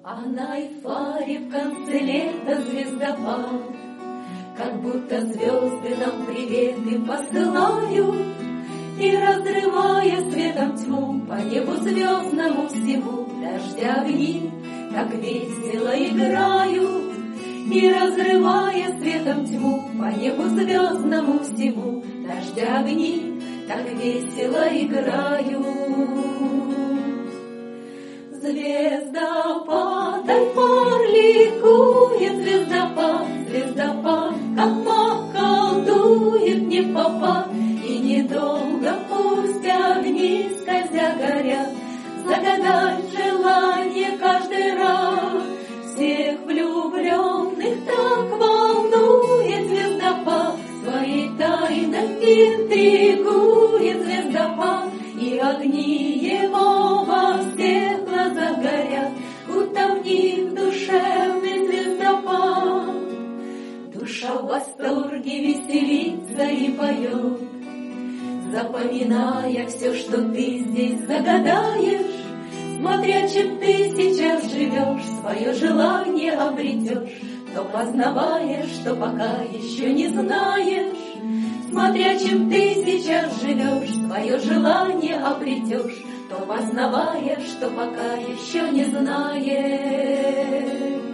А на Эйфаре в конце лета звездопад, как будто звезды нам приветы посылают, и, разрывая светом тьму, по небу звездному всему дождя огни так весело играют. И, разрывая светом тьму, по небу звездному всему дождя огни так весело играют. Звездопад, Айфар ликует, звездопад, звездопад, как маг колдует непопад, и недолго пусть огни скользя горят, загадать желание каждый раз. Всех влюбленных так волнует звездопад, своей тайной интригует звездопад, и огни его во всех глазах горят, будто в них душевный звездопад. Душа в восторге веселится и поет, запоминая все, что ты здесь загадаешь. Смотря, чем ты сейчас живешь, свое желание обретешь, то познавая, что пока еще не знаешь. Смотря, чем ты сейчас живешь, свое желание обретешь, то познавая, что пока еще не знаешь.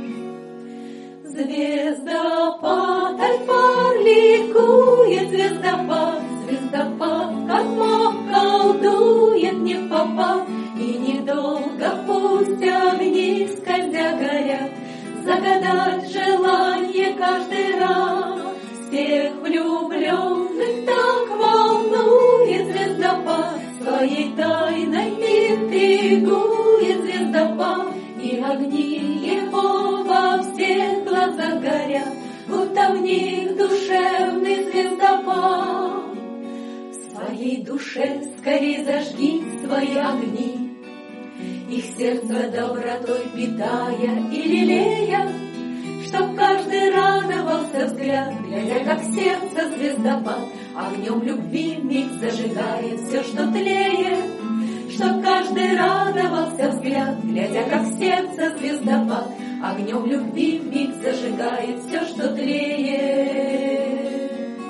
Звездопад, Айфар ликует, звездопад, звездопад, как маг колдует непопад, и недолго пусть огни скользя горят, загадать желание каждый раз. Всех влюбленных так волнует звездопад, своей тайной интригует звездопад, и огни его во всех глазах горят, будто в них душевный звездопад. В своей душе скорей зажги свои огни, их сердце добротой питая и лелея, чтоб каждый радовался взгляд, глядя, как сердце звездопад огнем любви миг зажигает все, что тлеет. Чтоб каждый радовался взгляд, глядя, как сердце звездопад огнем любви миг зажигает все, что тлеет.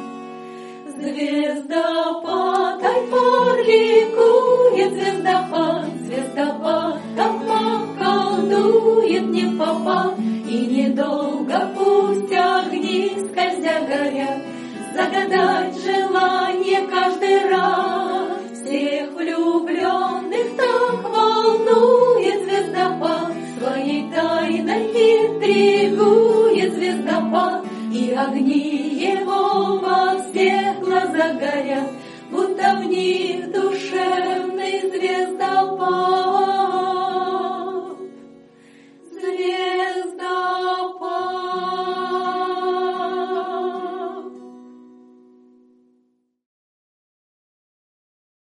Звездопад, Айфар ликует, звездопад, звездопад, как маг колдует непопад, и недолго пусть огни скользя горят, загадать желание каждый раз. Всех влюбленных так волнует звездопад, своей тайной интригует звездопад, и огни его во всех глазах горят, будто в них душевный звездопад.